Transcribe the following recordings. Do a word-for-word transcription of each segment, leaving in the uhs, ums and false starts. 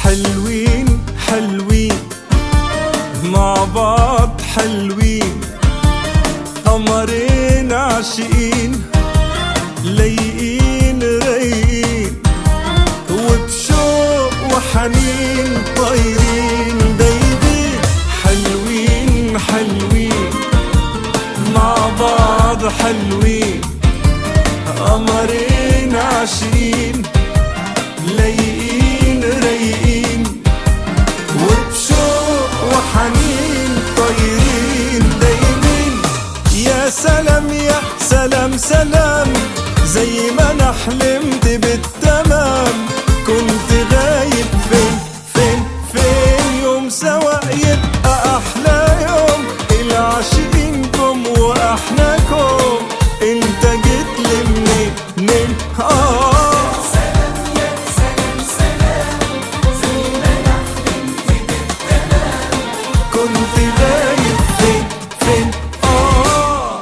حلوين حلوين مع بعض حلوين، قمرين عاشقين لايقين رايقين، وبشوق وحنين طايرين دايبين. حلوين حلوين مع بعض حلوين، قمرين عاشقين لايقين رايقين، وبشوق وحنين طايرين دايبين. يا سلام يا سلام سلام، زي ما انا حلمت بالتمام. كنت غايب فين فين فين، يوم سوا يبقى احلى يوم. العاشقينكم واحناكم، انت جيت لي منين منين اه. كنت غايب فين فين آه.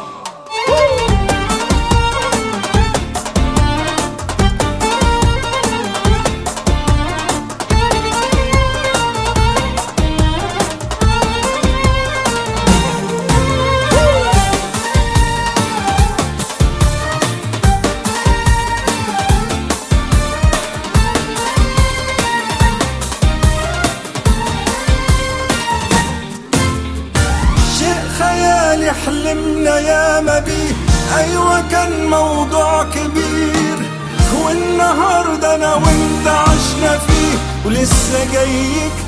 خيالي حلمنا ياما بيه، ايوه كان موضوع كبير، والنهارده انا وانت عشنا فيه ولسه جاي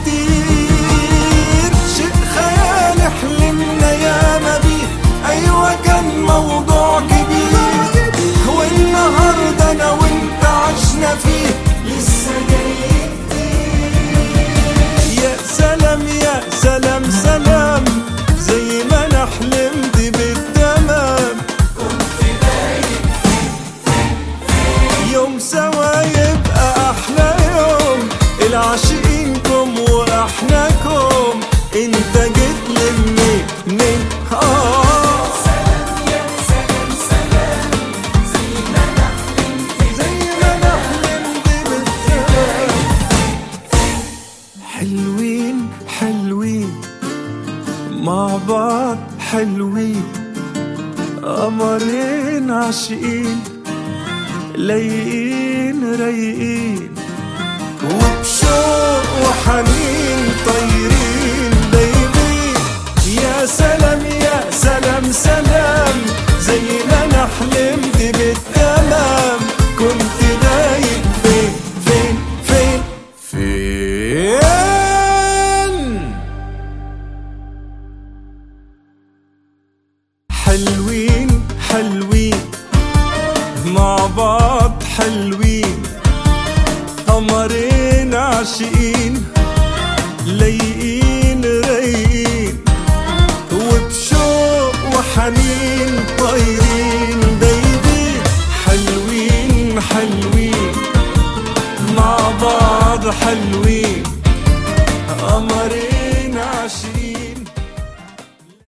كتير. شيء خيالي حلمنا ياما بيه، ايوه كان موضوع كبير، والنهارده انا وانت عشنا فيه لسه جاي كتير. يا سلام يا سلام سلام، زي ما انا حلمت بالتمام. كنت غايب فين فين فين، يوم سوا يبقى احلى يوم. العاشقينكم واحناكم، انت جيت لي منين منين اه. سلام يا سلام سلام، زي ما انا حلمت زي ما انا حلمت بالتمام. حلوين حلوين مع بعض حلوين، قمرين عاشقين لايقين رايقين، وبشوق وحنين طايرين دايبين. يا سلام يا سلام سلام، زي ما انا حلمت بالتمام. كنت دايب فين فين فين فين. حلوين حلوين مع بعض حلوين، قمرين عاشقين لايقين رايقين، وبشوق وحنين طايرين دايبين. حلوين حلوين مع بعض حلوين.